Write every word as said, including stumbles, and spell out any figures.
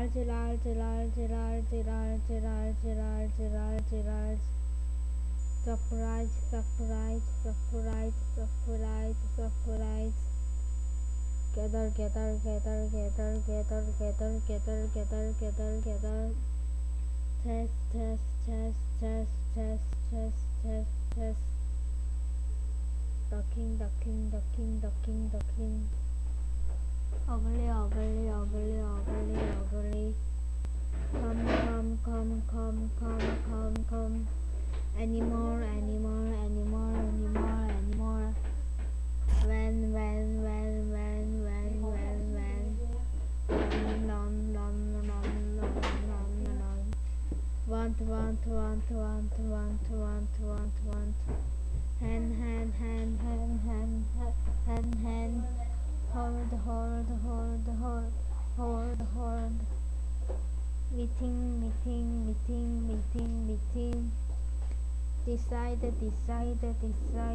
large, large, large, large, large, large, large, large, large. Surprise, surprise, surprise, surprise, surprise. Gather, gather, gather, gather, gather, gather, gather, gather, gather, gather. Test, test, test, test, test, test, test, test. Ducking, ducking, ducking, ducking, ducking. Ugly, ugly, ugly, ugly, ugly. Come, come, come, come, come, come, come. Anymore, anymore, anymore, anymore, anymore. When, when, when, when, when, when, when. Nom, nom, nom, nom, nom, nom, nom. Want, want, want, want, want, want, want, want. Hand, hand, hand, hand, hand, hand, hand. Hold, hold, hold, hold, hold, hold. Meeting, meeting, meeting, meeting, meeting. Decide, decide, decide.